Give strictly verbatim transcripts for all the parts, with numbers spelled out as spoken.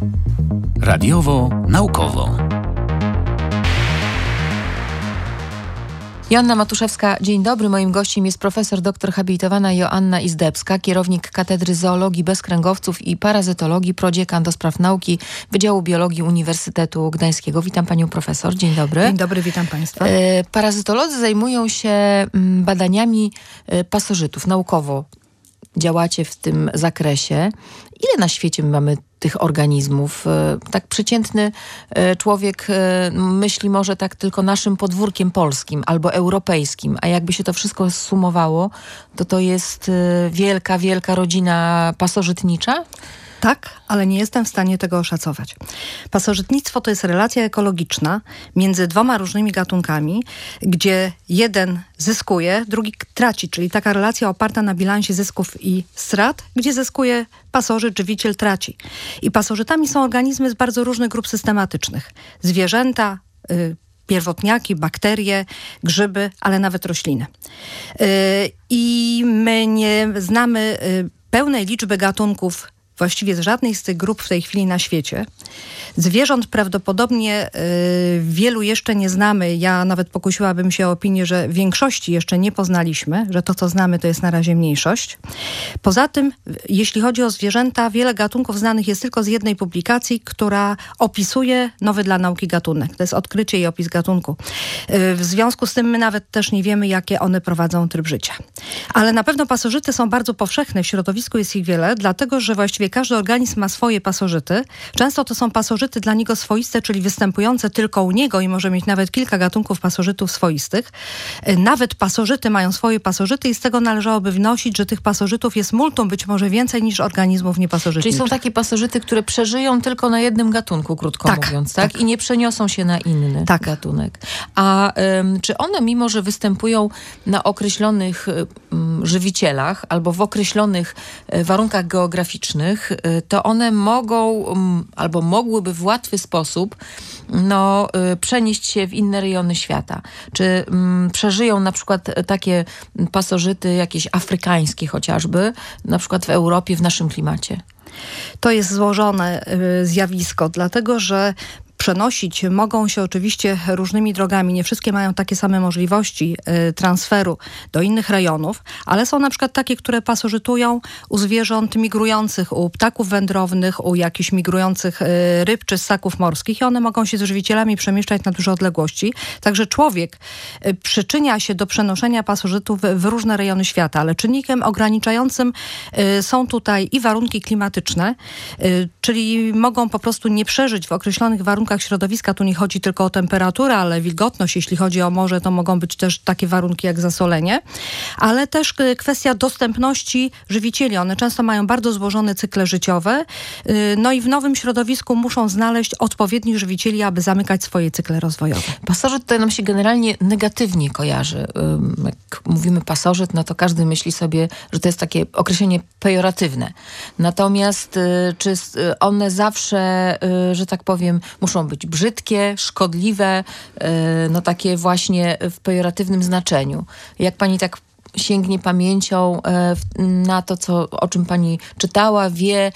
Radiowo naukowo. Joanna Matuszewska, dzień dobry. Moim gościem jest profesor doktor habilitowana Joanna Izdebska, kierownik Katedry Zoologii Bezkręgowców i Parazytologii, prodziekan do spraw nauki Wydziału Biologii Uniwersytetu Gdańskiego. Witam panią profesor. Dzień dobry. Dzień dobry, witam państwa. Parazytolodzy zajmują się badaniami pasożytów. Naukowo działacie w tym zakresie. Ile na świecie mamy tych organizmów? Tak przeciętny człowiek myśli może tak tylko naszym podwórkiem polskim albo europejskim, a jakby się to wszystko zsumowało, to to jest wielka, wielka rodzina pasożytnicza? Tak, ale nie jestem w stanie tego oszacować. Pasożytnictwo to jest relacja ekologiczna między dwoma różnymi gatunkami, gdzie jeden zyskuje, drugi traci, czyli taka relacja oparta na bilansie zysków i strat, gdzie zyskuje pasożyt, żywiciel traci. I pasożytami są organizmy z bardzo różnych grup systematycznych. Zwierzęta, y, pierwotniaki, bakterie, grzyby, ale nawet rośliny. Yy, I my nie znamy y, pełnej liczby gatunków właściwie z żadnej z tych grup w tej chwili na świecie. Zwierząt prawdopodobnie y, wielu jeszcze nie znamy. Ja nawet pokusiłabym się o opinię, że większości jeszcze nie poznaliśmy, że to, co znamy, to jest na razie mniejszość. Poza tym, jeśli chodzi o zwierzęta, wiele gatunków znanych jest tylko z jednej publikacji, która opisuje nowy dla nauki gatunek. To jest odkrycie i opis gatunku. Y, w związku z tym my nawet też nie wiemy, jakie one prowadzą tryb życia. Ale na pewno pasożyty są bardzo powszechne. W środowisku jest ich wiele, dlatego, że właściwie każdy organizm ma swoje pasożyty. Często to są pasożyty dla niego swoiste, czyli występujące tylko u niego i może mieć nawet kilka gatunków pasożytów swoistych. Nawet pasożyty mają swoje pasożyty i z tego należałoby wnosić, że tych pasożytów jest multum, być może więcej niż organizmów niepasożytniczych. Czyli są takie pasożyty, które przeżyją tylko na jednym gatunku, krótko tak, mówiąc, tak? tak? I nie przeniosą się na inny tak. gatunek. A ym, czy one, mimo że występują na określonych ym, żywicielach albo w określonych y, warunkach geograficznych, to one mogą albo mogłyby w łatwy sposób no, przenieść się w inne rejony świata. Czy um, przeżyją na przykład takie pasożyty jakieś afrykańskie chociażby, na przykład w Europie, w naszym klimacie? To jest złożone y, zjawisko, dlatego że przenosić mogą się oczywiście różnymi drogami. Nie wszystkie mają takie same możliwości y, transferu do innych rejonów, ale są na przykład takie, które pasożytują u zwierząt migrujących, u ptaków wędrownych, u jakichś migrujących y, ryb czy ssaków morskich i one mogą się z żywicielami przemieszczać na duże odległości. Także człowiek y, przyczynia się do przenoszenia pasożytów w, w różne rejony świata, ale czynnikiem ograniczającym y, są tutaj i warunki klimatyczne, y, czyli mogą po prostu nie przeżyć w określonych warunkach środowiska. Tu nie chodzi tylko o temperaturę, ale wilgotność. Jeśli chodzi o morze, to mogą być też takie warunki jak zasolenie, ale też kwestia dostępności żywicieli. One często mają bardzo złożone cykle życiowe, no i w nowym środowisku muszą znaleźć odpowiednich żywicieli, aby zamykać swoje cykle rozwojowe. Pasożyt to nam się generalnie negatywnie kojarzy. Jak mówimy pasożyt, no to każdy myśli sobie, że to jest takie określenie pejoratywne. Natomiast czy one zawsze, że tak powiem, muszą być brzydkie, szkodliwe, no takie właśnie w pejoratywnym znaczeniu. Jak pani tak sięgnie pamięcią na to, co, o czym pani czytała, wie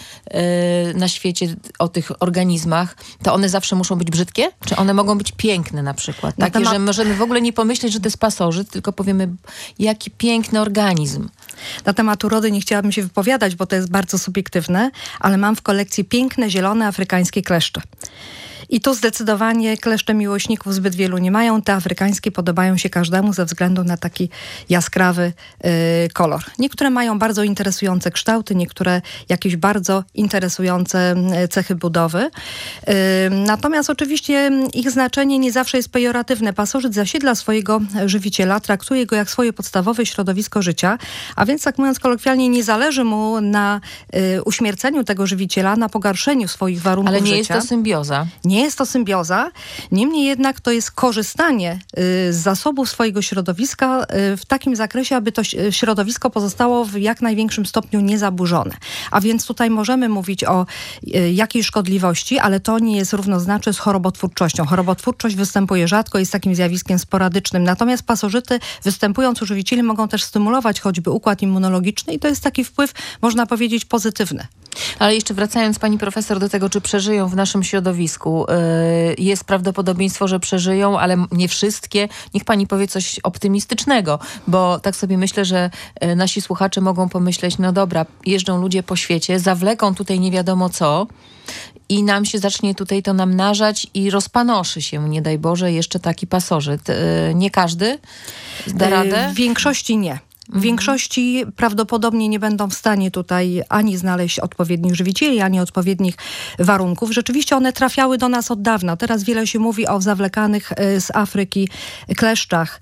na świecie o tych organizmach, to one zawsze muszą być brzydkie? Czy one mogą być piękne na przykład? Takie, temat... że możemy w ogóle nie pomyśleć, że to jest pasożyt, tylko powiemy, jaki piękny organizm. Na temat urody nie chciałabym się wypowiadać, bo to jest bardzo subiektywne, ale mam w kolekcji piękne, zielone, afrykańskie kleszcze. I tu zdecydowanie kleszcze miłośników zbyt wielu nie mają. Te afrykańskie podobają się każdemu ze względu na taki jaskrawy y, kolor. Niektóre mają bardzo interesujące kształty, niektóre jakieś bardzo interesujące cechy budowy. Y, natomiast oczywiście ich znaczenie nie zawsze jest pejoratywne. Pasożyt zasiedla swojego żywiciela, traktuje go jak swoje podstawowe środowisko życia, a więc tak mówiąc kolokwialnie nie zależy mu na y, uśmierceniu tego żywiciela, na pogarszeniu swoich warunków życia. Ale nie życia. Jest to symbioza. Nie Nie jest to symbioza, niemniej jednak to jest korzystanie z zasobów swojego środowiska w takim zakresie, aby to środowisko pozostało w jak największym stopniu niezaburzone. A więc tutaj możemy mówić o jakiejś szkodliwości, ale to nie jest równoznaczne z chorobotwórczością. Chorobotwórczość występuje rzadko, jest takim zjawiskiem sporadycznym. Natomiast pasożyty, występując u żywiicieli, mogą też stymulować choćby układ immunologiczny i to jest taki wpływ, można powiedzieć, pozytywny. Ale jeszcze wracając, pani profesor, do tego, czy przeżyją w naszym środowisku. Yy, jest prawdopodobieństwo, że przeżyją, ale nie wszystkie. Niech pani powie coś optymistycznego, bo tak sobie myślę, że yy, nasi słuchacze mogą pomyśleć, no dobra, jeżdżą ludzie po świecie, zawleką tutaj nie wiadomo co i nam się zacznie tutaj to namnażać i rozpanoszy się, nie daj Boże, jeszcze taki pasożyt. Yy, nie każdy da radę? W większości nie. W większości prawdopodobnie nie będą w stanie tutaj ani znaleźć odpowiednich żywicieli, ani odpowiednich warunków. Rzeczywiście one trafiały do nas od dawna. Teraz wiele się mówi o zawlekanych z Afryki kleszczach,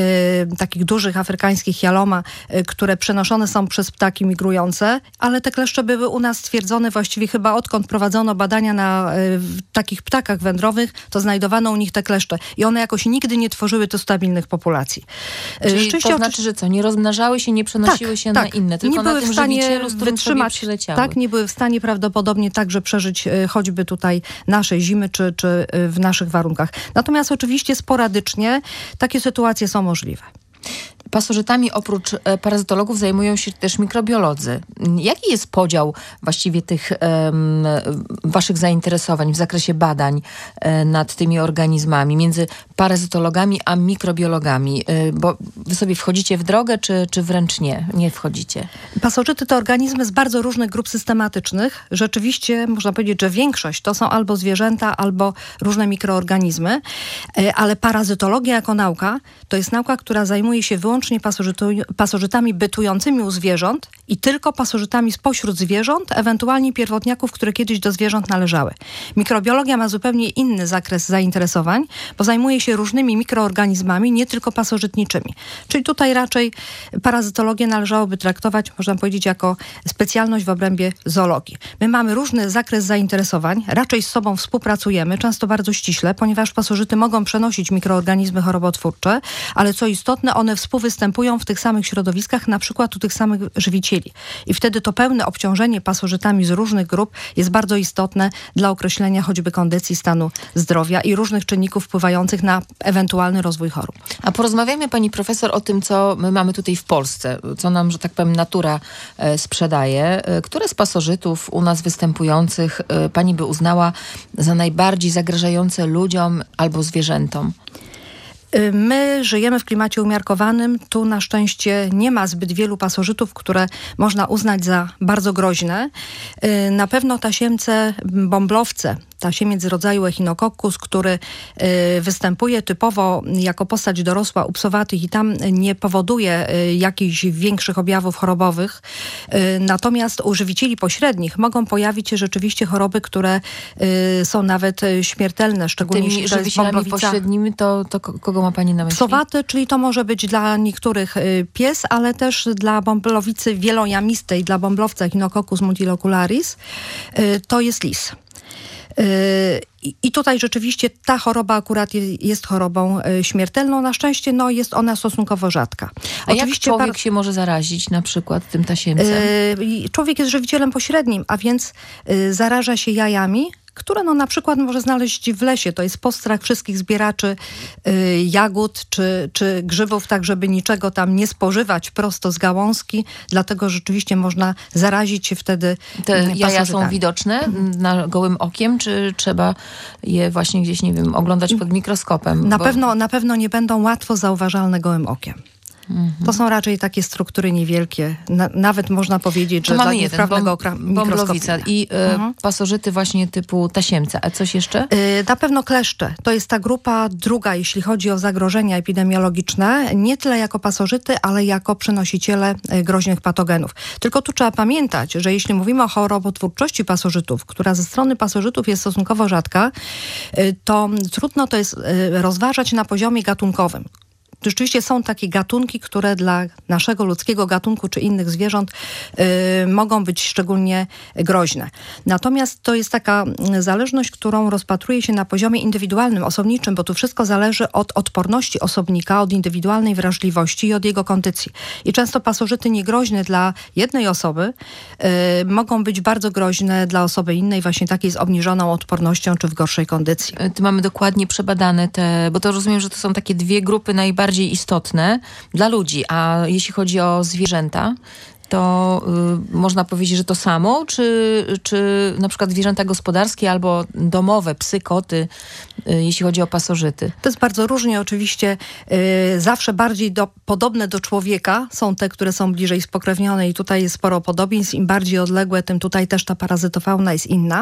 takich dużych afrykańskich jaloma, które przenoszone są przez ptaki migrujące, ale te kleszcze były u nas stwierdzone właściwie chyba odkąd prowadzono badania na takich ptakach wędrowych, to znajdowano u nich te kleszcze. I one jakoś nigdy nie tworzyły tu stabilnych populacji. Czyli to znaczy, że co, nie rozmnażały się, nie przenosiły tak, się tak. na inne, tylko nie na były tym w stanie żywicielu, z którym wytrzymać, sobie przyleciały. tak, nie były w stanie prawdopodobnie także przeżyć choćby tutaj naszej zimy, czy, czy w naszych warunkach. Natomiast oczywiście sporadycznie takie sytuacje są możliwe. Pasożytami oprócz parazytologów zajmują się też mikrobiolodzy. Jaki jest podział właściwie tych um, waszych zainteresowań w zakresie badań um, nad tymi organizmami między parazytologami a mikrobiologami? Um, bo wy sobie wchodzicie w drogę, czy, czy wręcz nie? Nie wchodzicie? Pasożyty to organizmy z bardzo różnych grup systematycznych. Rzeczywiście można powiedzieć, że większość to są albo zwierzęta, albo różne mikroorganizmy. Ale parazytologia jako nauka to jest nauka, która zajmuje się wyłącznie pasożytami bytującymi u zwierząt i tylko pasożytami spośród zwierząt, ewentualnie pierwotniaków, które kiedyś do zwierząt należały. Mikrobiologia ma zupełnie inny zakres zainteresowań, bo zajmuje się różnymi mikroorganizmami, nie tylko pasożytniczymi. Czyli tutaj raczej parazytologię należałoby traktować, można powiedzieć, jako specjalność w obrębie zoologii. My mamy różny zakres zainteresowań, raczej z sobą współpracujemy, często bardzo ściśle, ponieważ pasożyty mogą przenosić mikroorganizmy chorobotwórcze, ale co istotne, one współwystępują w tych samych środowiskach, na przykład u tych samych żywicieli. I wtedy to pełne obciążenie pasożytami z różnych grup jest bardzo istotne dla określenia choćby kondycji stanu zdrowia i różnych czynników wpływających na ewentualny rozwój chorób. A porozmawiajmy, pani profesor, o tym, co my mamy tutaj w Polsce, co nam, że tak powiem, natura e, sprzedaje. E, które z pasożytów u nas występujących e, pani by uznała za najbardziej zagrażające ludziom albo zwierzętom? My żyjemy w klimacie umiarkowanym. Tu na szczęście nie ma zbyt wielu pasożytów, które można uznać za bardzo groźne. Na pewno tasiemce, bąblowce, tasiemiec z rodzaju Echinococcus, który y, występuje typowo jako postać dorosła u psowatych i tam nie powoduje y, jakichś większych objawów chorobowych. Y, natomiast u żywicieli pośrednich mogą pojawić się rzeczywiście choroby, które y, są nawet śmiertelne, szczególnie tymi jeśli to jest bąblowica. Pośrednimi to, to kogo ma pani na myśli? Psowaty, czyli to może być dla niektórych y, pies, ale też dla bąblowicy wielojamistej, dla bąblowca Echinococcus multilocularis, y, to jest lis. I tutaj rzeczywiście ta choroba akurat jest chorobą śmiertelną. Na szczęście no, jest ona stosunkowo rzadka. A oczywiście jak człowiek par... się może zarazić na przykład tym tasiemcem? Człowiek jest żywicielem pośrednim, a więc zaraża się jajami, które no na przykład może znaleźć w lesie. To jest postrach wszystkich zbieraczy y, jagód czy, czy grzybów, tak żeby niczego tam nie spożywać prosto z gałązki. Dlatego rzeczywiście można zarazić się wtedy Te jaja są widoczne na gołym okiem, czy trzeba je właśnie gdzieś, nie wiem, oglądać pod mikroskopem? Na, bo... pewno, na pewno nie będą łatwo zauważalne gołym okiem. Mm-hmm. To są raczej takie struktury niewielkie. Na, nawet można powiedzieć, to że mamy dla niewprawnego jeden, bąblowica i y, mhm. pasożyty właśnie typu tasiemca. A coś jeszcze? Y, na pewno kleszcze. To jest ta grupa druga, jeśli chodzi o zagrożenia epidemiologiczne. Nie tyle jako pasożyty, ale jako przenosiciele y, groźnych patogenów. Tylko tu trzeba pamiętać, że jeśli mówimy o chorobotwórczości pasożytów, która ze strony pasożytów jest stosunkowo rzadka, y, to trudno to jest y, rozważać na poziomie gatunkowym. rzeczywiście są takie gatunki, które dla naszego ludzkiego gatunku czy innych zwierząt y, mogą być szczególnie groźne. Natomiast to jest taka zależność, którą rozpatruje się na poziomie indywidualnym, osobniczym, bo tu wszystko zależy od odporności osobnika, od indywidualnej wrażliwości i od jego kondycji. I często pasożyty niegroźne dla jednej osoby y, mogą być bardzo groźne dla osoby innej, właśnie takiej z obniżoną odpornością czy w gorszej kondycji. Tu mamy dokładnie przebadane te, bo to rozumiem, że to są takie dwie grupy najbardziej istotne dla ludzi, a jeśli chodzi o zwierzęta, to y, można powiedzieć, że to samo, czy, czy na przykład zwierzęta gospodarskie albo domowe, psy, koty, y, jeśli chodzi o pasożyty? To jest bardzo różnie. Oczywiście y, zawsze bardziej do, podobne do człowieka są te, które są bliżej spokrewnione i tutaj jest sporo podobieństw. Im bardziej odległe, tym tutaj też ta parazytofauna jest inna.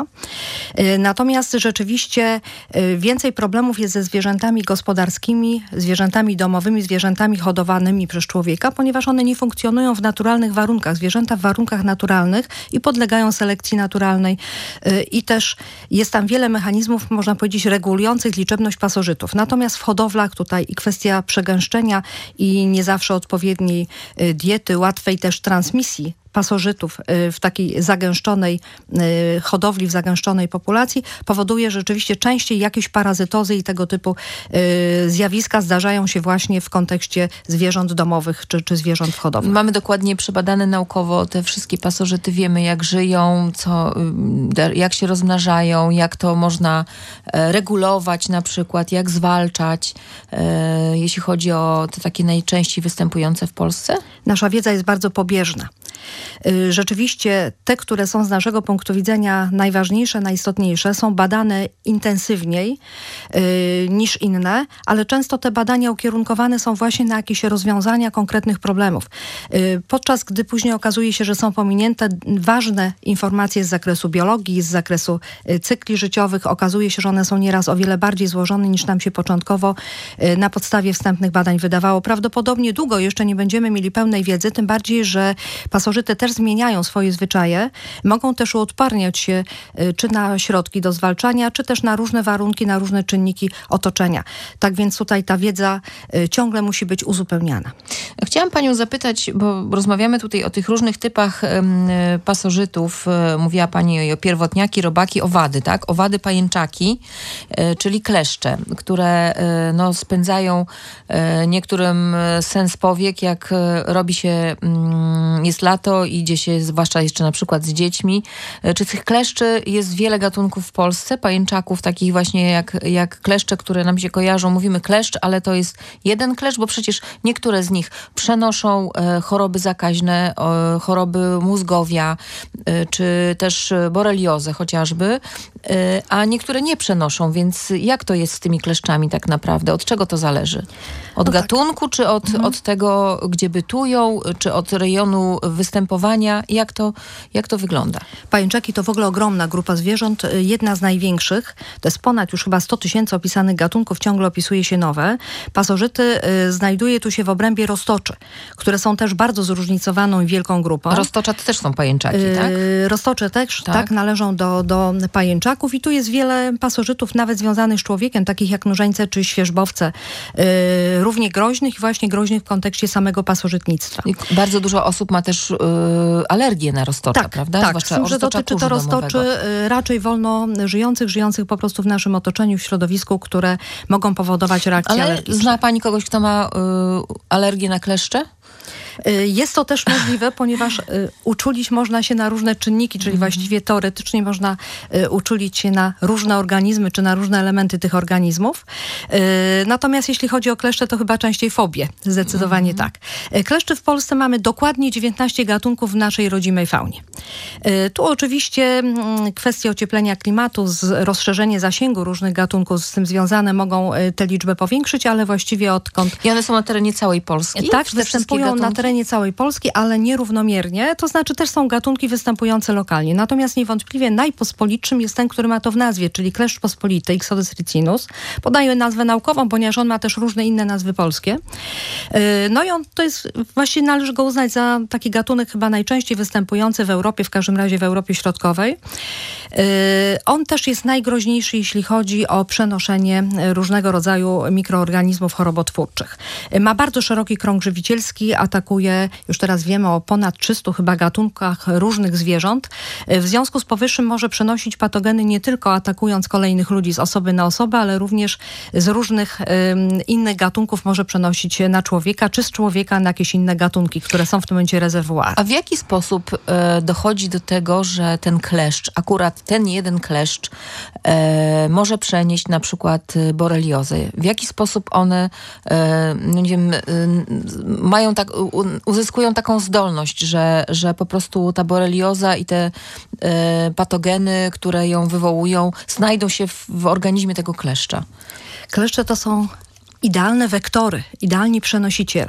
Y, natomiast rzeczywiście y, więcej problemów jest ze zwierzętami gospodarskimi, zwierzętami domowymi, zwierzętami hodowanymi przez człowieka, ponieważ one nie funkcjonują w naturalnych warunkach. Zwierzęta w warunkach naturalnych i podlegają selekcji naturalnej yy, i też jest tam wiele mechanizmów, można powiedzieć, regulujących liczebność pasożytów. Natomiast w hodowlach tutaj i kwestia przegęszczenia i nie zawsze odpowiedniej yy, diety, łatwej też transmisji pasożytów w takiej zagęszczonej hodowli, w zagęszczonej populacji powoduje, że rzeczywiście częściej jakieś parazytozy i tego typu zjawiska zdarzają się właśnie w kontekście zwierząt domowych czy, czy zwierząt w hodowli. Mamy dokładnie przebadane naukowo te wszystkie pasożyty, wiemy jak żyją, co, jak się rozmnażają, jak to można regulować na przykład, jak zwalczać, jeśli chodzi o te takie najczęściej występujące w Polsce? Nasza wiedza jest bardzo pobieżna. Rzeczywiście te, które są z naszego punktu widzenia najważniejsze, najistotniejsze, są badane intensywniej yy, niż inne, ale często te badania ukierunkowane są właśnie na jakieś rozwiązania konkretnych problemów. Yy, podczas gdy później okazuje się, że są pominięte ważne informacje z zakresu biologii, z zakresu yy, cykli życiowych, okazuje się, że one są nieraz o wiele bardziej złożone niż nam się początkowo yy, na podstawie wstępnych badań wydawało. Prawdopodobnie długo jeszcze nie będziemy mieli pełnej wiedzy, tym bardziej, że pasożyty też zmieniają swoje zwyczaje, mogą też uodparniać się y, czy na środki do zwalczania, czy też na różne warunki, na różne czynniki otoczenia. Tak więc tutaj ta wiedza y, ciągle musi być uzupełniana. Chciałam panią zapytać, bo rozmawiamy tutaj o tych różnych typach y, pasożytów. Y, mówiła pani o pierwotniaki, robaki, owady, tak? Owady, pajęczaki, y, czyli kleszcze, które y, no, spędzają y, niektórym sens powiek, jak y, robi się, y, jest lato, idzie się, zwłaszcza jeszcze na przykład z dziećmi. Czy tych kleszczy jest wiele gatunków w Polsce? Pajęczaków takich właśnie jak, jak kleszcze, które nam się kojarzą. Mówimy kleszcz, ale to jest jeden kleszcz, bo przecież niektóre z nich przenoszą e, choroby zakaźne, e, choroby mózgowia, e, czy też boreliozę chociażby, e, a niektóre nie przenoszą, więc jak to jest z tymi kleszczami tak naprawdę? Od czego to zależy? Od no gatunku, tak. czy od, mhm. od tego, gdzie bytują, czy od rejonu występowania? Jak to, jak to wygląda? Pajęczaki to w ogóle ogromna grupa zwierząt, jedna z największych. To jest ponad już chyba sto tysięcy opisanych gatunków, ciągle opisuje się nowe. Pasożyty y, znajduje tu się w obrębie roztoczy, które są też bardzo zróżnicowaną i wielką grupą. Roztocza to też są pajęczaki, y, tak? Roztocze też, tak. tak, należą do, do pajęczaków i tu jest wiele pasożytów nawet związanych z człowiekiem, takich jak nużeńce czy świerzbowce, y, równie groźnych i właśnie groźnych w kontekście samego pasożytnictwa. I bardzo dużo osób ma też y, alergię na roztocza, tak, prawda? Tak, zwłaszcza z tym, że dotyczy to roztoczy domowego. raczej wolno żyjących, żyjących po prostu w naszym otoczeniu, w środowisku, które mogą powodować reakcje Ale alergiczne. Zna pani kogoś, kto ma y, alergię na kleszcze? Jest to też możliwe, ponieważ uczulić można się na różne czynniki, czyli właściwie teoretycznie można uczulić się na różne organizmy, czy na różne elementy tych organizmów. Natomiast jeśli chodzi o kleszcze, to chyba częściej fobie. Zdecydowanie mm. tak. Kleszczy w Polsce mamy dokładnie dziewiętnaście gatunków w naszej rodzimej faunie. Tu oczywiście kwestie ocieplenia klimatu, rozszerzenie zasięgu różnych gatunków z tym związane mogą tę liczbę powiększyć, ale właściwie odkąd... I one są na terenie całej Polski? Tak, występują występują na terenie całej Polski, ale nierównomiernie. To znaczy też są gatunki występujące lokalnie. Natomiast niewątpliwie najpospolitszym jest ten, który ma to w nazwie, czyli kleszcz pospolity, Ixodes ricinus. Podaję nazwę naukową, ponieważ on ma też różne inne nazwy polskie. No i on to jest, właściwie należy go uznać za taki gatunek chyba najczęściej występujący w Europie, w każdym razie w Europie Środkowej. On też jest najgroźniejszy, jeśli chodzi o przenoszenie różnego rodzaju mikroorganizmów chorobotwórczych. Ma bardzo szeroki krąg żywicielski, atakuje, już teraz wiemy o ponad trzystu chyba gatunkach różnych zwierząt. W związku z powyższym może przenosić patogeny nie tylko atakując kolejnych ludzi z osoby na osobę, ale również z różnych um, innych gatunków może przenosić na człowieka, czy z człowieka na jakieś inne gatunki, które są w tym momencie rezerwuarem. A w jaki sposób e, dochodzi do tego, że ten kleszcz, akurat ten jeden kleszcz e, może przenieść na przykład boreliozę? W jaki sposób one e, nie wiem, e, mają tak, u, uzyskują taką zdolność, że, że po prostu ta borelioza i te e, patogeny, które ją wywołują, znajdą się w, w organizmie tego kleszcza? Kleszcze to są idealne wektory, idealni przenosiciele.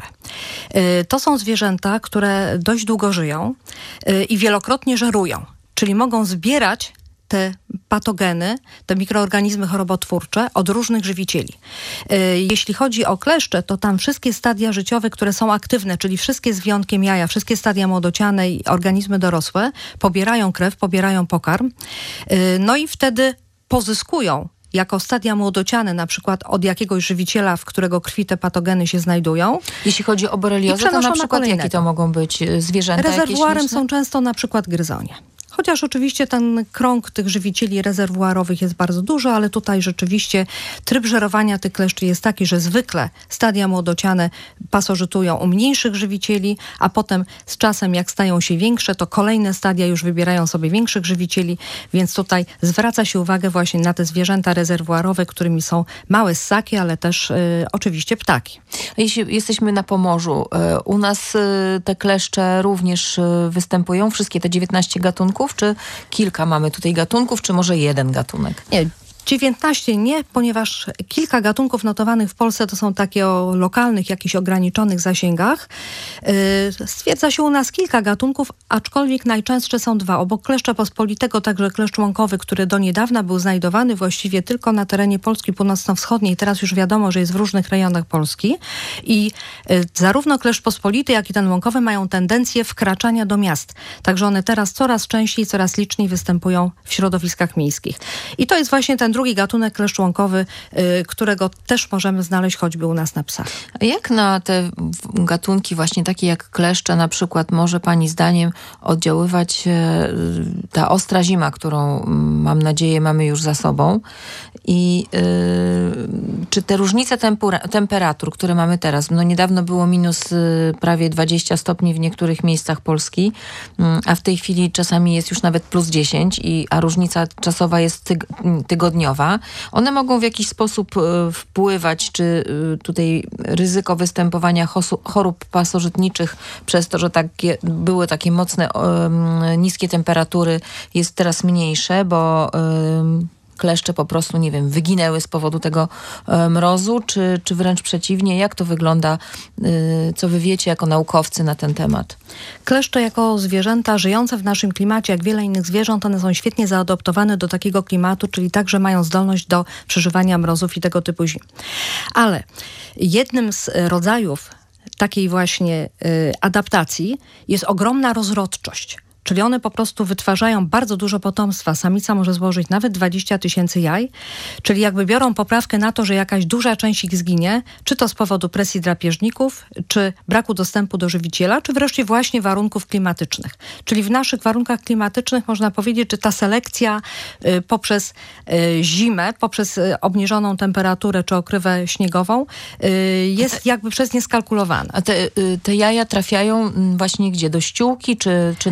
To są zwierzęta, które dość długo żyją i wielokrotnie żerują, czyli mogą zbierać te patogeny, te mikroorganizmy chorobotwórcze od różnych żywicieli. Jeśli chodzi o kleszcze, to tam wszystkie stadia życiowe, które są aktywne, czyli wszystkie z wyjątkiem jaja, wszystkie stadia młodociane i organizmy dorosłe, pobierają krew, pobierają pokarm, no i wtedy pozyskują jako stadia młodociane, na przykład od jakiegoś żywiciela, w którego krwi te patogeny się znajdują. Jeśli chodzi o boreliozę, to na przykład jakie to mogą być zwierzęta? Rezerwuarem są często na przykład gryzonie. Chociaż oczywiście ten krąg tych żywicieli rezerwuarowych jest bardzo duży, ale tutaj rzeczywiście tryb żerowania tych kleszczy jest taki, że zwykle stadia młodociane pasożytują u mniejszych żywicieli, a potem z czasem jak stają się większe, to kolejne stadia już wybierają sobie większych żywicieli, więc tutaj zwraca się uwagę właśnie na te zwierzęta rezerwuarowe, którymi są małe ssaki, ale też y, oczywiście ptaki. Jeśli jesteśmy na Pomorzu, y, u nas y, te kleszcze również y, występują, wszystkie te dziewiętnaście gatunków, czy kilka mamy tutaj gatunków, czy może jeden gatunek? Nie, dziewiętnaście nie, ponieważ kilka gatunków notowanych w Polsce to są takie o lokalnych, jakichś ograniczonych zasięgach. Yy, stwierdza się u nas kilka gatunków, aczkolwiek najczęstsze są dwa. Obok kleszcza pospolitego także kleszcz łąkowy, który do niedawna był znajdowany właściwie tylko na terenie Polski północno-wschodniej. Teraz już wiadomo, że jest w różnych rejonach Polski. I yy, zarówno kleszcz pospolity, jak i ten łąkowy mają tendencję wkraczania do miast. Także one teraz coraz częściej, coraz liczniej występują w środowiskach miejskich. I to jest właśnie ten drugi gatunek kleszcz łąkowy, y, którego też możemy znaleźć choćby u nas na psach. A jak na te gatunki właśnie takie jak kleszcze na przykład może pani zdaniem oddziaływać y, ta ostra zima, którą mam nadzieję mamy już za sobą i y, czy te różnice tempura, temperatur, które mamy teraz, no niedawno było minus y, prawie dwadzieścia stopni w niektórych miejscach Polski, y, a w tej chwili czasami jest już nawet plus dziesięć, i, a różnica czasowa jest tyg, tygodniowa. One mogą w jakiś sposób wpływać, czy tutaj ryzyko występowania chorób pasożytniczych przez to, że takie, były takie mocne, niskie temperatury, jest teraz mniejsze, bo kleszcze po prostu, nie wiem, wyginęły z powodu tego e, mrozu, czy, czy wręcz przeciwnie? Jak to wygląda? Y, co wy wiecie jako naukowcy na ten temat? Kleszcze jako zwierzęta żyjące w naszym klimacie, jak wiele innych zwierząt, one są świetnie zaadoptowane do takiego klimatu, czyli także mają zdolność do przeżywania mrozów i tego typu zim. Ale jednym z rodzajów takiej właśnie y, adaptacji jest ogromna rozrodczość. Czyli one po prostu wytwarzają bardzo dużo potomstwa. Samica może złożyć nawet dwadzieścia tysięcy jaj. Czyli jakby biorą poprawkę na to, że jakaś duża część ich zginie, czy to z powodu presji drapieżników, czy braku dostępu do żywiciela, czy wreszcie właśnie warunków klimatycznych. Czyli w naszych warunkach klimatycznych można powiedzieć, że ta selekcja y, poprzez y, zimę, poprzez y, obniżoną temperaturę czy okrywę śniegową y, jest te, jakby przez nie skalkulowana. A te, y, te jaja trafiają właśnie gdzie? Do ściółki, czy, czy na, na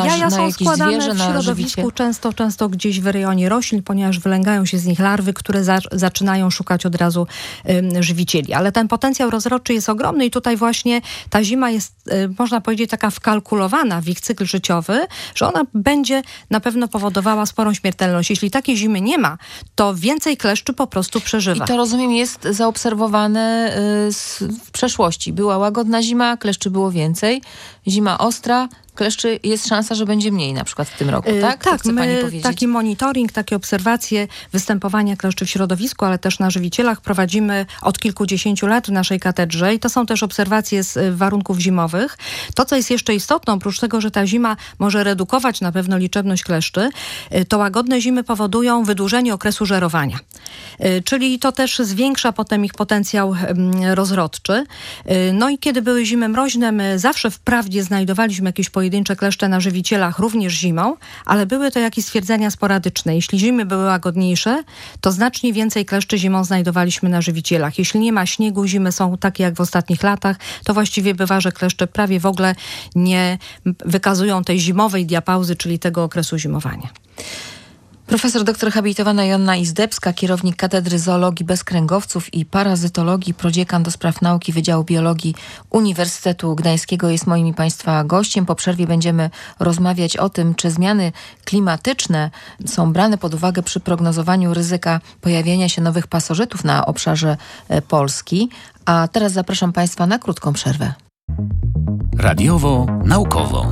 na, jaja na są jakieś składane zwierzę, w na środowisku żywicie? często, często gdzieś w rejonie roślin, ponieważ wylęgają się z nich larwy, które za, zaczynają szukać od razu ym, żywicieli. Ale ten potencjał rozrodczy jest ogromny i tutaj właśnie ta zima jest, y, można powiedzieć, taka wkalkulowana w ich cykl życiowy, że ona będzie na pewno powodowała sporą śmiertelność. Jeśli takiej zimy nie ma, to więcej kleszczy po prostu przeżywa. I to, rozumiem, jest zaobserwowane y, z, w przeszłości. Była łagodna zima, kleszczy było więcej. Zima ostra, kleszczy jest szansa, że będzie mniej na przykład w tym roku, tak? Tak, to chce pani my powiedzieć? taki monitoring, takie obserwacje występowania kleszczy w środowisku, ale też na żywicielach prowadzimy od kilkudziesięciu lat w naszej katedrze i to są też obserwacje z y, warunków zimowych. To, co jest jeszcze istotne, oprócz tego, że ta zima może redukować na pewno liczebność kleszczy, y, to łagodne zimy powodują wydłużenie okresu żerowania. Y, czyli to też zwiększa potem ich potencjał y, rozrodczy. Y, no i kiedy były zimy mroźne, my zawsze wprawdzie znajdowaliśmy jakieś pojedyncze kleszcze na żywicielach, również zimą, ale były to jakieś stwierdzenia sporadyczne. Jeśli zimy były łagodniejsze, to znacznie więcej kleszczy zimą znajdowaliśmy na żywicielach. Jeśli nie ma śniegu, zimy są takie jak w ostatnich latach, to właściwie bywa, że kleszcze prawie w ogóle nie wykazują tej zimowej diapauzy, czyli tego okresu zimowania. Profesor doktor habilitowana Joanna Izdebska, kierownik Katedry Zoologii Bezkręgowców i Parazytologii, prodziekan do spraw nauki Wydziału Biologii Uniwersytetu Gdańskiego jest moim i Państwa gościem. Po przerwie będziemy rozmawiać o tym, czy zmiany klimatyczne są brane pod uwagę przy prognozowaniu ryzyka pojawienia się nowych pasożytów na obszarze Polski. A teraz zapraszam Państwa na krótką przerwę. Radiowo naukowo.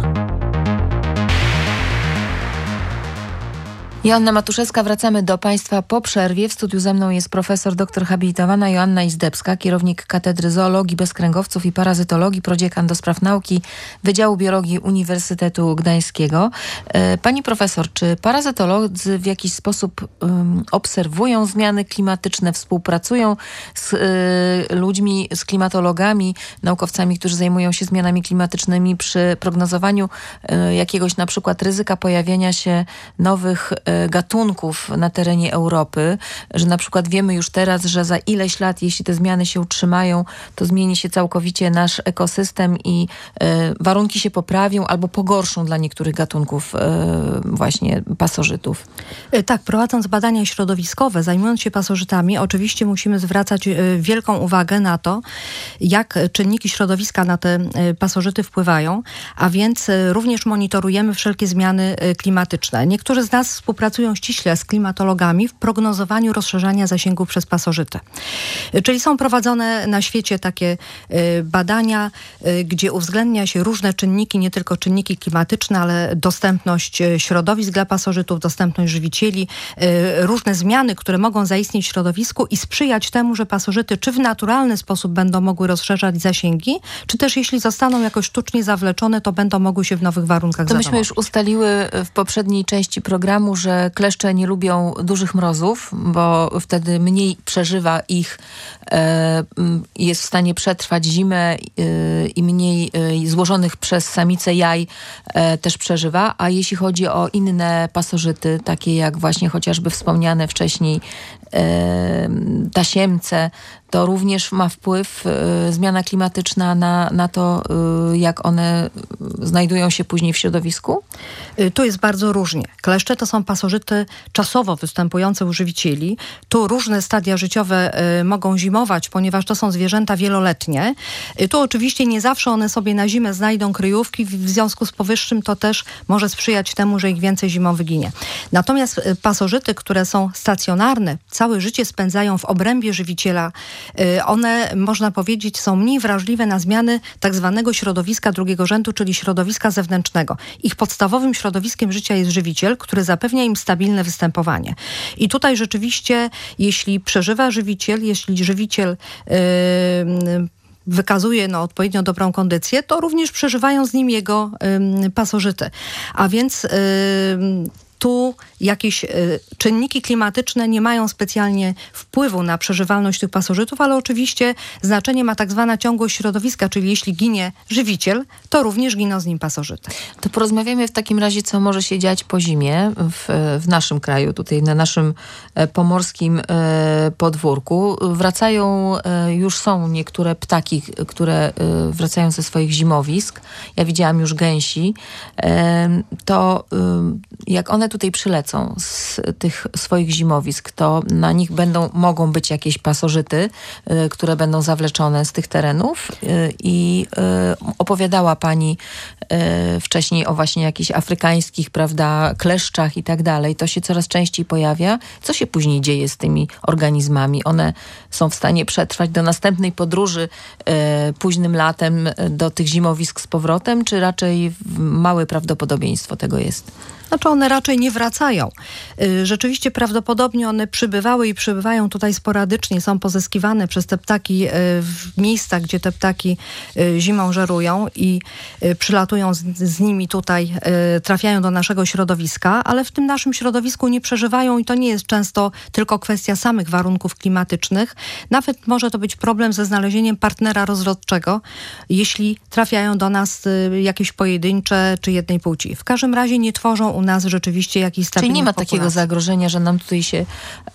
Joanna Matuszewska, wracamy do Państwa po przerwie. W studiu ze mną jest profesor doktor habilitowana Joanna Izdebska, kierownik Katedry Zoologii Bezkręgowców i Parazytologii, prodziekan do spraw nauki Wydziału Biologii Uniwersytetu Gdańskiego. Pani profesor, czy parazytolodzy w jakiś sposób um, obserwują zmiany klimatyczne, współpracują z y, ludźmi, z klimatologami, naukowcami, którzy zajmują się zmianami klimatycznymi przy prognozowaniu y, jakiegoś na przykład ryzyka pojawienia się nowych y, gatunków na terenie Europy, że na przykład wiemy już teraz, że za ileś lat, jeśli te zmiany się utrzymają, to zmieni się całkowicie nasz ekosystem i y, warunki się poprawią albo pogorszą dla niektórych gatunków y, właśnie pasożytów. Tak, prowadząc badania środowiskowe, zajmując się pasożytami, oczywiście musimy zwracać y, wielką uwagę na to, jak czynniki środowiska na te y, pasożyty wpływają, a więc y, również monitorujemy wszelkie zmiany y, klimatyczne. Niektórzy z nas współpracują ściśle z klimatologami w prognozowaniu rozszerzania zasięgu przez pasożyty. Czyli są prowadzone na świecie takie y, badania, y, gdzie uwzględnia się różne czynniki, nie tylko czynniki klimatyczne, ale dostępność środowisk dla pasożytów, dostępność żywicieli, y, różne zmiany, które mogą zaistnieć w środowisku i sprzyjać temu, że pasożyty czy w naturalny sposób będą mogły rozszerzać zasięgi, czy też jeśli zostaną jakoś sztucznie zawleczone, to będą mogły się w nowych warunkach To myśmy zadomowić. już ustaliły w poprzedniej części programu, że kleszcze nie lubią dużych mrozów, bo wtedy mniej przeżywa ich, e, jest w stanie przetrwać zimę e, i mniej e, złożonych przez samicę jaj e, też przeżywa. A jeśli chodzi o inne pasożyty, takie jak właśnie chociażby wspomniane wcześniej e, tasiemce, to również ma wpływ y, zmiana klimatyczna na, na to, y, jak one znajdują się później w środowisku? Tu jest bardzo różnie. Kleszcze to są pasożyty czasowo występujące u żywicieli. Tu różne stadia życiowe y, mogą zimować, ponieważ to są zwierzęta wieloletnie. Y, tu oczywiście nie zawsze one sobie na zimę znajdą kryjówki, w związku z powyższym to też może sprzyjać temu, że ich więcej zimą wyginie. Natomiast y, pasożyty, które są stacjonarne, całe życie spędzają w obrębie żywiciela, one, można powiedzieć, są mniej wrażliwe na zmiany tak zwanego środowiska drugiego rzędu, czyli środowiska zewnętrznego. Ich podstawowym środowiskiem życia jest żywiciel, który zapewnia im stabilne występowanie. I tutaj rzeczywiście, jeśli przeżywa żywiciel, jeśli żywiciel yy, wykazuje no, odpowiednio dobrą kondycję, to również przeżywają z nim jego yy, pasożyty. A więc yy, tu jakieś y, czynniki klimatyczne nie mają specjalnie wpływu na przeżywalność tych pasożytów, ale oczywiście znaczenie ma tak zwana ciągłość środowiska, czyli jeśli ginie żywiciel, to również giną z nim pasożyty. To porozmawiamy w takim razie, co może się dziać po zimie w, w naszym kraju, tutaj na naszym e, pomorskim e, podwórku. Wracają, e, już są niektóre ptaki, które e, wracają ze swoich zimowisk. Ja widziałam już gęsi. E, to e, jak one tutaj przylecą z tych swoich zimowisk, to na nich będą, mogą być jakieś pasożyty, y, które będą zawleczone z tych terenów y, i y, opowiadała pani y, wcześniej o właśnie jakichś afrykańskich, prawda, kleszczach i tak dalej. To się coraz częściej pojawia. Co się później dzieje z tymi organizmami? One są w stanie przetrwać do następnej podróży y, późnym latem do tych zimowisk z powrotem, czy raczej małe prawdopodobieństwo tego jest? Znaczy one raczej nie wracają. Rzeczywiście prawdopodobnie one przybywały i przybywają tutaj sporadycznie, są pozyskiwane przez te ptaki w miejscach, gdzie te ptaki zimą żerują i przylatują z, z nimi tutaj, trafiają do naszego środowiska, ale w tym naszym środowisku nie przeżywają i to nie jest często tylko kwestia samych warunków klimatycznych. Nawet może to być problem ze znalezieniem partnera rozrodczego, jeśli trafiają do nas jakieś pojedyncze czy jednej płci. W każdym razie nie tworzą u nas rzeczywiście jakiś stabilny Czyli nie ma populacji. takiego zagrożenia, że nam tutaj się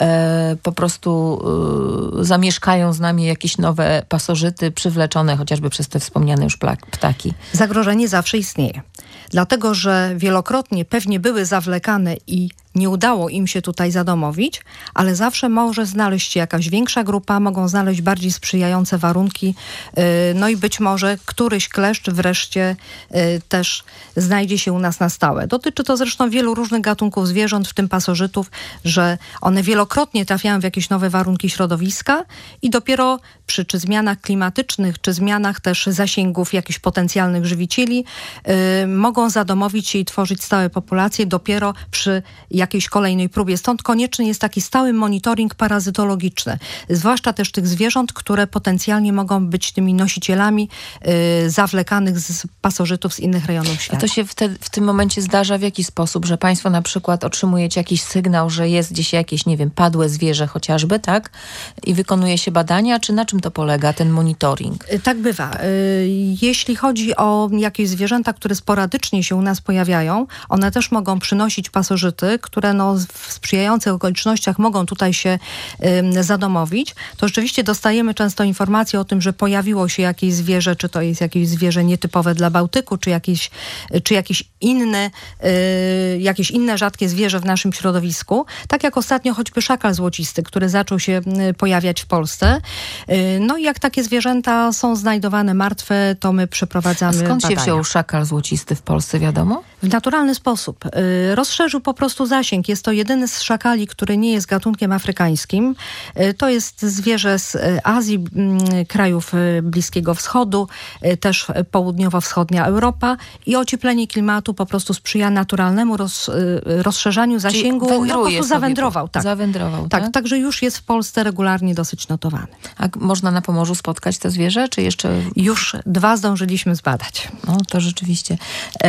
e, po prostu e, zamieszkają z nami jakieś nowe pasożyty przywleczone chociażby przez te wspomniane już ptaki. Zagrożenie zawsze istnieje. Dlatego, że wielokrotnie pewnie były zawlekane i nie udało im się tutaj zadomowić, ale zawsze może znaleźć się jakaś większa grupa, mogą znaleźć bardziej sprzyjające warunki, no i być może któryś kleszcz wreszcie też znajdzie się u nas na stałe. Dotyczy to zresztą wielu różnych gatunków zwierząt, w tym pasożytów, że one wielokrotnie trafiają w jakieś nowe warunki środowiska i dopiero przy czy zmianach klimatycznych, czy zmianach też zasięgów jakichś potencjalnych żywicieli yy, mogą zadomowić się i tworzyć stałe populacje dopiero przy jakiejś kolejnej próbie. Stąd konieczny jest taki stały monitoring parazytologiczny, zwłaszcza też tych zwierząt, które potencjalnie mogą być tymi nosicielami yy, zawlekanych z pasożytów z innych rejonów świata. A to się wtedy, w tym momencie zdarza w jaki sposób, że państwo na przykład otrzymujecie jakiś sygnał, że jest gdzieś jakieś, nie wiem, padłe zwierzę chociażby, tak? I wykonuje się badania, czy na czym to polega, ten monitoring? Tak bywa. Jeśli chodzi o jakieś zwierzęta, które sporadycznie się u nas pojawiają, one też mogą przynosić pasożyty, które no w sprzyjających okolicznościach mogą tutaj się um, zadomowić, to rzeczywiście dostajemy często informacje o tym, że pojawiło się jakieś zwierzę, czy to jest jakieś zwierzę nietypowe dla Bałtyku, czy jakieś, czy jakieś inne, y, jakieś inne rzadkie zwierzę w naszym środowisku. Tak jak ostatnio choćby szakal złocisty, który zaczął się y, pojawiać w Polsce. Y, no i jak takie zwierzęta są znajdowane martwe, to my przeprowadzamy A skąd badania. się wziął szakal złocisty w Polsce, wiadomo? W naturalny sposób. Y, rozszerzył po prostu zasięg. Jest to jedyny z szakali, który nie jest gatunkiem afrykańskim. Y, to jest zwierzę z Azji, y, krajów y, Bliskiego Wschodu, y, też południowo-wschodnia Europa i ocieplenie klimatu po prostu sprzyja naturalnemu roz, y, rozszerzaniu zasięgu. Czyli no, po prostu zawędrował. Tak. Zawędrował, tak, tak? Także już jest w Polsce regularnie dosyć notowany. A można na Pomorzu spotkać to zwierzę, czy jeszcze... Już dwa zdążyliśmy zbadać. No, to rzeczywiście.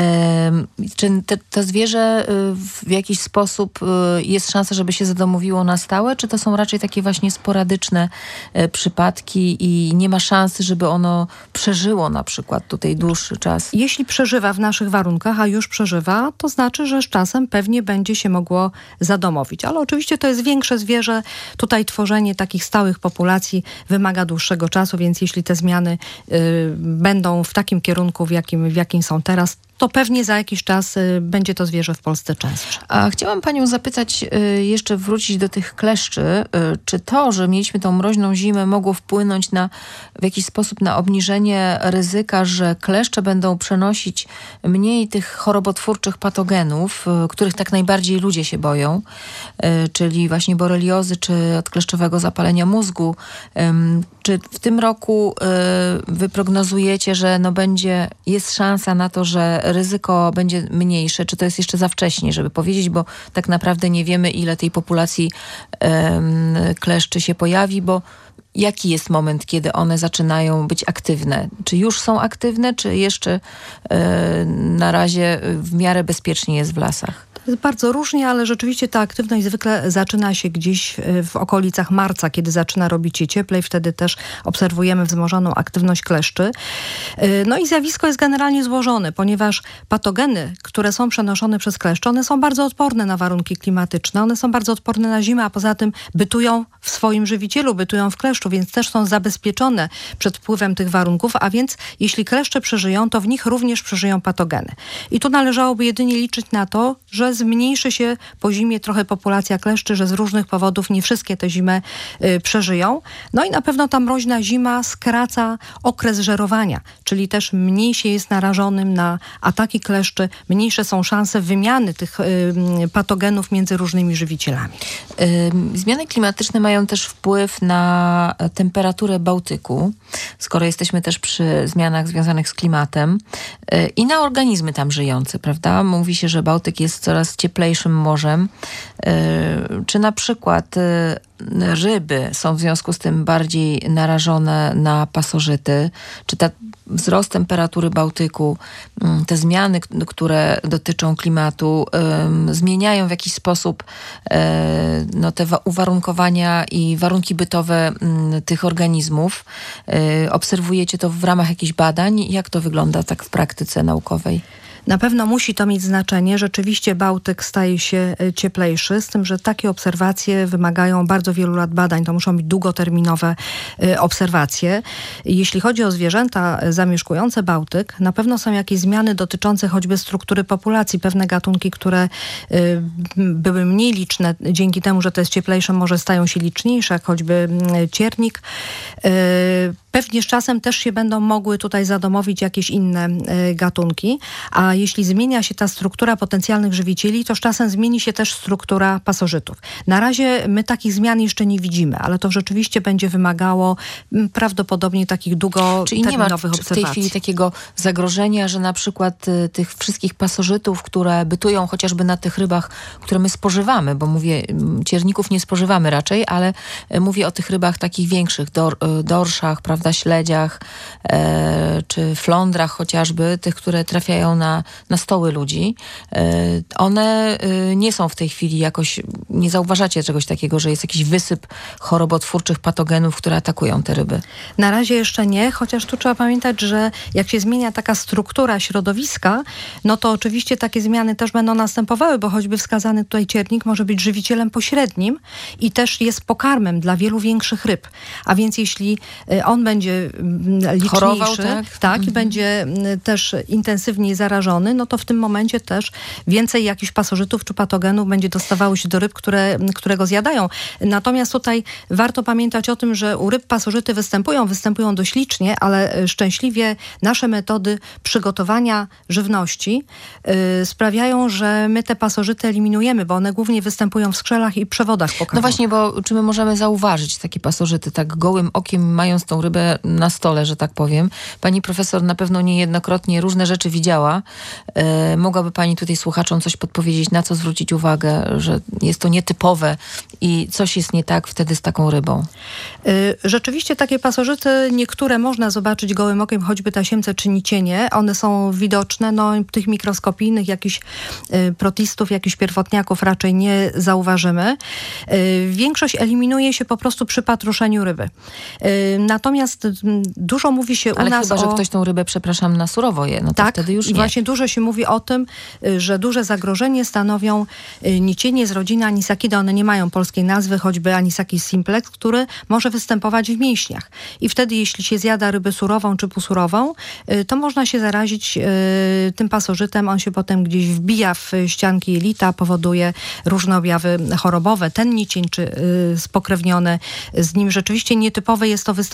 E, czy te, to zwierzę w jakiś sposób jest szansa, żeby się zadomowiło na stałe, czy to są raczej takie właśnie sporadyczne przypadki i nie ma szansy, żeby ono przeżyło na przykład tutaj dłuższy czas? Jeśli przeżywa w naszych warunkach, a już przeżywa, to znaczy, że z czasem pewnie będzie się mogło zadomowić. Ale oczywiście to jest większe zwierzę. Tutaj tworzenie takich stałych populacji wymaga dłuższego czasu, więc jeśli te zmiany y, będą w takim kierunku, w jakim, w jakim są teraz, to pewnie za jakiś czas y, będzie to zwierzę w Polsce częstsze. A chciałam panią zapytać, y, jeszcze wrócić do tych kleszczy. Y, czy to, że mieliśmy tą mroźną zimę, mogło wpłynąć na, w jakiś sposób na obniżenie ryzyka, że kleszcze będą przenosić mniej tych chorobotwórczych patogenów, y, których tak najbardziej ludzie się boją, y, czyli właśnie boreliozy, czy odkleszczowego zapalenia mózgu. Y, czy w tym roku y, wy prognozujecie, że no będzie, jest szansa na to, że ryzyko będzie mniejsze? Czy to jest jeszcze za wcześnie, żeby powiedzieć, bo tak naprawdę nie wiemy, ile tej populacji um, kleszczy się pojawi, bo jaki jest moment, kiedy one zaczynają być aktywne? Czy już są aktywne, czy jeszcze e, na razie w miarę bezpiecznie jest w lasach? Jest bardzo różnie, ale rzeczywiście ta aktywność zwykle zaczyna się gdzieś w okolicach marca, kiedy zaczyna robić się cieplej. Wtedy też obserwujemy wzmożoną aktywność kleszczy. No i zjawisko jest generalnie złożone, ponieważ patogeny, które są przenoszone przez kleszcze, one są bardzo odporne na warunki klimatyczne. One są bardzo odporne na zimę, a poza tym bytują w swoim żywicielu, bytują w kleszczu, więc też są zabezpieczone przed wpływem tych warunków, a więc jeśli kleszcze przeżyją, to w nich również przeżyją patogeny. I tu należałoby jedynie liczyć na to, że zmniejszy się po zimie trochę populacja kleszczy, że z różnych powodów nie wszystkie tę zimę y, przeżyją. No i na pewno ta mroźna zima skraca okres żerowania, czyli też mniej się jest narażonym na ataki kleszczy, mniejsze są szanse wymiany tych y, patogenów między różnymi żywicielami. Y, zmiany klimatyczne mają też wpływ na temperaturę Bałtyku, skoro jesteśmy też przy zmianach związanych z klimatem y, i na organizmy tam żyjące, prawda? Mówi się, że Bałtyk jest coraz cieplejszym morzem. Czy na przykład ryby są w związku z tym bardziej narażone na pasożyty? Czy ta wzrost temperatury Bałtyku, te zmiany, które dotyczą klimatu, zmieniają w jakiś sposób no, te uwarunkowania i warunki bytowe tych organizmów? Obserwujecie to w ramach jakichś badań? Jak to wygląda tak w praktyce naukowej? Na pewno musi to mieć znaczenie. Rzeczywiście Bałtyk staje się cieplejszy, z tym, że takie obserwacje wymagają bardzo wielu lat badań. To muszą być długoterminowe obserwacje. Jeśli chodzi o zwierzęta zamieszkujące Bałtyk, na pewno są jakieś zmiany dotyczące choćby struktury populacji. Pewne gatunki, które były mniej liczne, dzięki temu, że to jest cieplejsze, może stają się liczniejsze, jak choćby ciernik. Pewnie z czasem też się będą mogły tutaj zadomowić jakieś inne gatunki, a jeśli zmienia się ta struktura potencjalnych żywicieli, to z czasem zmieni się też struktura pasożytów. Na razie my takich zmian jeszcze nie widzimy, ale to rzeczywiście będzie wymagało prawdopodobnie takich długoterminowych Czyli nie ma obserwacji. w tej chwili takiego zagrożenia, że na przykład y, tych wszystkich pasożytów, które bytują chociażby na tych rybach, które my spożywamy, bo mówię, cierników nie spożywamy raczej, ale y, mówię o tych rybach takich większych, dor, y, dorszach, prawda, śledziach, y, czy flądrach chociażby, tych, które trafiają na, na stoły ludzi. Y, one y, nie są w tej chwili jakoś, nie zauważacie czegoś takiego, że jest jakiś wysyp chorobotwórczych patogenów, które atakują te ryby? Na razie jeszcze nie, chociaż tu trzeba pamiętać, że jak się zmienia taka struktura środowiska, no to oczywiście takie zmiany też będą następowały, bo choćby wskazany tutaj ciernik może być żywicielem pośrednim i też jest pokarmem dla wielu większych ryb. A więc jeśli on będzie liczniejszy, chorował, tak, tak mhm. i będzie też intensywniej zarażony, no to w tym momencie też więcej jakichś pasożytów czy patogenów będzie dostawało się do ryb, które, które go zjadają. Natomiast tutaj warto pamiętać o tym, że u ryb pasożyty występują, występują dość licznie, ale szczęśliwie nasze metody przygotowania żywności yy, sprawiają, że my te pasożyty eliminujemy, bo one głównie występują w skrzelach i przewodach pokarmowych. No właśnie, bo czy my możemy zauważyć takie pasożyty tak gołym okiem, mając tą rybę na stole, że tak powiem? Pani profesor na pewno niejednokrotnie różne rzeczy widziała. Yy, mogłaby pani tutaj słuchaczom coś podpowiedzieć, na co zwrócić uwagę, że jest to nietypowe i coś jest nie tak wtedy z taką rybą? Yy, rzeczywiście takie pasożyty, niektóre można zobaczyć gołym okiem, choćby tasiemce czy nicienie. One są widoczne, no tych mikroskopijnych jakichś y, protistów, jakichś pierwotniaków raczej nie zauważymy. Y, większość eliminuje się po prostu przy patruszeniu ryby. Y, natomiast y, dużo mówi się Ale u nas chyba, o... że ktoś tą rybę, przepraszam, na surowo je, no to tak, wtedy już nie. I właśnie dużo się mówi o tym, y, że duże zagrożenie stanowią y, nicienie z rodziny Anisakidae. One nie mają polskiej nazwy, choćby Anisakis simplex, który może występować w mięśniach. I wtedy, jeśli się zjada rybę surową czy półsurową, y, to można się zarazić y, tym pasożytem. On się potem gdzieś wbija w ścianki jelita, powoduje różne objawy chorobowe. Ten nicień czy y, spokrewnione z nim. Rzeczywiście nietypowe jest to występowanie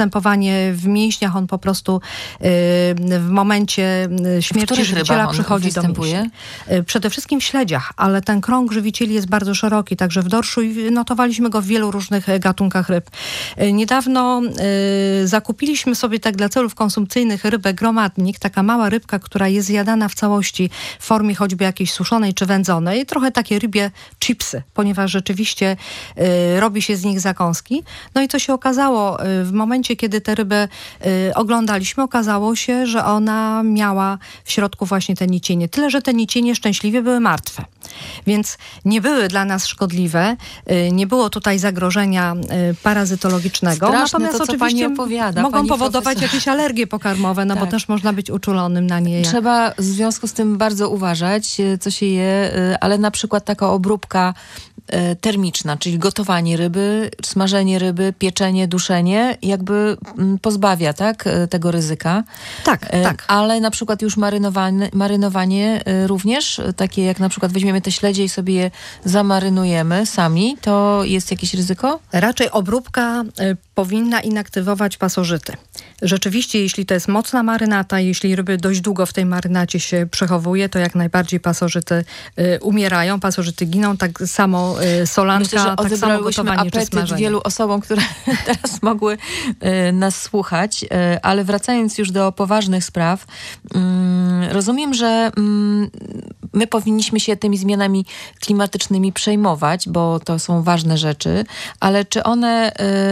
stanie w mięśniach, on po prostu w momencie śmierci żywiciela przychodzi do mięśni. Przede wszystkim w śledziach, ale ten krąg żywicieli jest bardzo szeroki, także w dorszu i notowaliśmy go w wielu różnych gatunkach ryb. Niedawno y, zakupiliśmy sobie tak dla celów konsumpcyjnych rybę gromadnik, taka mała rybka, która jest zjadana w całości w formie choćby jakiejś suszonej czy wędzonej. Trochę takie rybie chipsy, ponieważ rzeczywiście y, robi się z nich zakąski. No i co się okazało? Y, w momencie, kiedy tę rybę y, oglądaliśmy, okazało się, że ona miała w środku właśnie te nicienie. Tyle, że te nicienie szczęśliwie były martwe. Więc nie były dla nas szkodliwe, y, nie było tutaj zagrożenia y, parazytologicznego. Straszne Natomiast to, co oczywiście pani opowiada, mogą pani powodować profesor. jakieś alergie pokarmowe, no Tak. bo też można być uczulonym na nie. Jak... Trzeba w związku z tym bardzo uważać, co się je, ale na przykład taka obróbka termiczna, czyli gotowanie ryby, smażenie ryby, pieczenie, duszenie, jakby pozbawia, tak, tego ryzyka. Tak, tak. Ale na przykład już marynowanie, marynowanie również, takie jak na przykład weźmiemy te śledzie i sobie je zamarynujemy sami, to jest jakieś ryzyko? Raczej obróbka y, powinna inaktywować pasożyty. Rzeczywiście, jeśli to jest mocna marynata, jeśli ryby dość długo w tej marynacie się przechowuje, to jak najbardziej pasożyty y, umierają, pasożyty giną, tak samo y, solanka, Myślę, że tak samo gotowanie czy apetyt smażenie. wielu osobom, które teraz mogły y, nas słuchać, y, ale wracając już do poważnych spraw, y, rozumiem, że y, my powinniśmy się tymi zmianami klimatycznymi przejmować, bo to są ważne rzeczy, ale czy one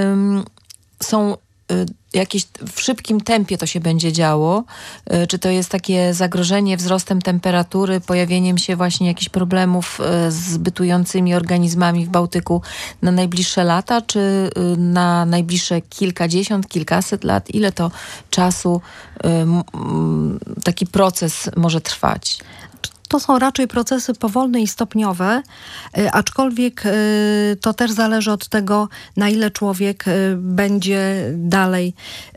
y, są y, jakieś w szybkim tempie to się będzie działo? Y, czy to jest takie zagrożenie wzrostem temperatury, pojawieniem się właśnie jakichś problemów y, z bytującymi organizmami w Bałtyku na najbliższe lata, czy y, na najbliższe kilkadziesiąt, kilkaset lat? Ile to czasu y, m, taki proces może trwać? To są raczej procesy powolne i stopniowe, y, aczkolwiek y, to też zależy od tego, na ile człowiek y, będzie dalej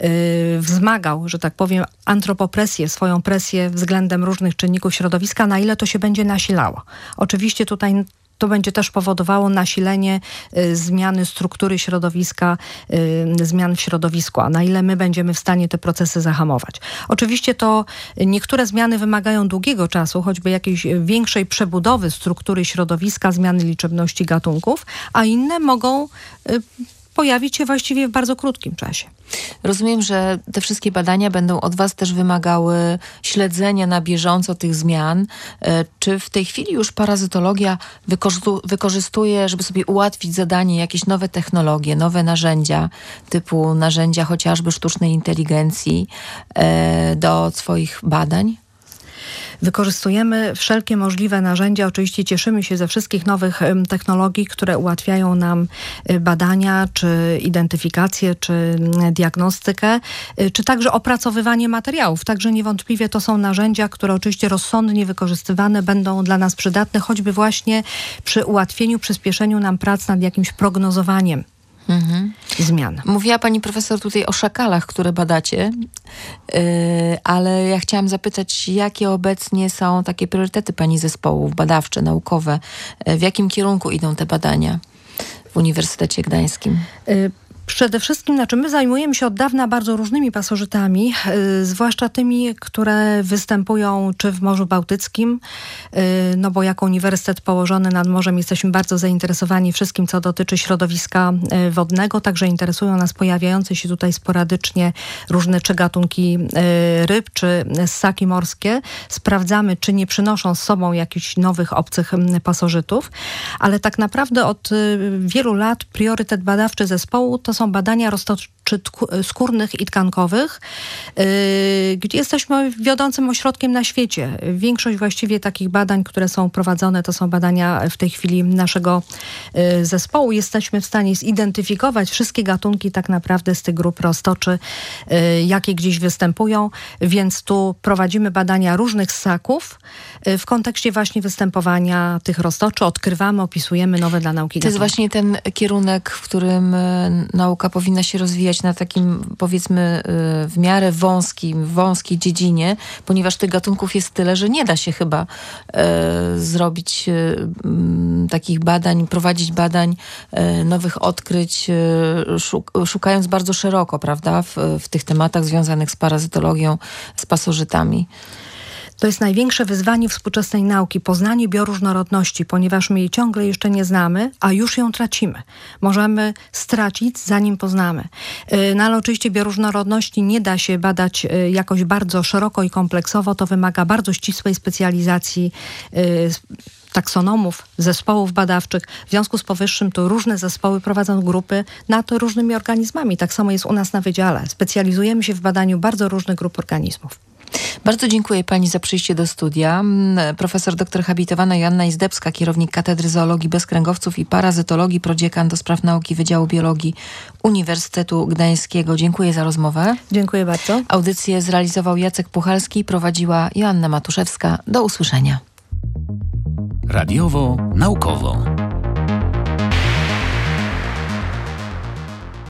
y, wzmagał, że tak powiem, antropopresję, swoją presję względem różnych czynników środowiska, na ile to się będzie nasilało. Oczywiście tutaj to będzie też powodowało nasilenie y, zmiany struktury środowiska, y, zmian w środowisku, a na ile my będziemy w stanie te procesy zahamować. Oczywiście to niektóre zmiany wymagają długiego czasu, choćby jakiejś większej przebudowy struktury środowiska, zmiany liczebności gatunków, a inne mogą y, pojawić się właściwie w bardzo krótkim czasie. Rozumiem, że te wszystkie badania będą od was też wymagały śledzenia na bieżąco tych zmian. Czy w tej chwili już parazytologia wykorzystu- wykorzystuje, żeby sobie ułatwić zadanie, jakieś nowe technologie, nowe narzędzia, typu narzędzia chociażby sztucznej inteligencji e, do swoich badań? Wykorzystujemy wszelkie możliwe narzędzia. Oczywiście cieszymy się ze wszystkich nowych technologii, które ułatwiają nam badania, czy identyfikację, czy diagnostykę, czy także opracowywanie materiałów. Także niewątpliwie to są narzędzia, które oczywiście rozsądnie wykorzystywane będą dla nas przydatne, choćby właśnie przy ułatwieniu, przyspieszeniu nam prac nad jakimś prognozowaniem Mhm. zmian. Mówiła pani profesor tutaj o szakalach, które badacie, yy, ale ja chciałam zapytać, jakie obecnie są takie priorytety pani zespołów badawcze, naukowe? W jakim kierunku idą te badania w Uniwersytecie Gdańskim? Y- Przede wszystkim, znaczy my zajmujemy się od dawna bardzo różnymi pasożytami, yy, zwłaszcza tymi, które występują czy w Morzu Bałtyckim, yy, no bo jako uniwersytet położony nad morzem jesteśmy bardzo zainteresowani wszystkim, co dotyczy środowiska yy, wodnego, także interesują nas pojawiające się tutaj sporadycznie różne czy gatunki yy, ryb, czy ssaki morskie. Sprawdzamy, czy nie przynoszą z sobą jakichś nowych, obcych yy, pasożytów, ale tak naprawdę od yy, wielu lat priorytet badawczy zespołu to są badania roztoczy skórnych i tkankowych, yy, gdzie jesteśmy wiodącym ośrodkiem na świecie. Większość właściwie takich badań, które są prowadzone, to są badania w tej chwili naszego yy, zespołu. Jesteśmy w stanie zidentyfikować wszystkie gatunki tak naprawdę z tych grup roztoczy, yy, jakie gdzieś występują, więc tu prowadzimy badania różnych ssaków yy, w kontekście właśnie występowania tych roztoczy. Odkrywamy, opisujemy nowe dla nauki To jest gatunki. właśnie ten kierunek, w którym nauka powinna się rozwijać skupiać na takim, powiedzmy, w miarę wąskim, wąskiej dziedzinie, ponieważ tych gatunków jest tyle, że nie da się chyba e, zrobić e, takich badań, prowadzić badań, e, nowych odkryć, e, szuk, szukając bardzo szeroko, prawda, w, w tych tematach związanych z parazytologią, z pasożytami. To jest największe wyzwanie współczesnej nauki, poznanie bioróżnorodności, ponieważ my jej ciągle jeszcze nie znamy, a już ją tracimy. Możemy stracić, zanim poznamy. No ale oczywiście bioróżnorodności nie da się badać jakoś bardzo szeroko i kompleksowo. To wymaga bardzo ścisłej specjalizacji taksonomów, zespołów badawczych. W związku z powyższym to różne zespoły prowadzą grupy nad różnymi organizmami. Tak samo jest u nas na wydziale. Specjalizujemy się w badaniu bardzo różnych grup organizmów. Bardzo dziękuję pani za przyjście do studia. Profesor doktor habilitowana Joanna Izdebska, kierownik Katedry Zoologii Bezkręgowców i Parazytologii, prodziekan do spraw nauki Wydziału Biologii Uniwersytetu Gdańskiego. Dziękuję za rozmowę. Dziękuję bardzo. Audycję zrealizował Jacek Puchalski, prowadziła Joanna Matuszewska. Do usłyszenia. Radiowo naukowo.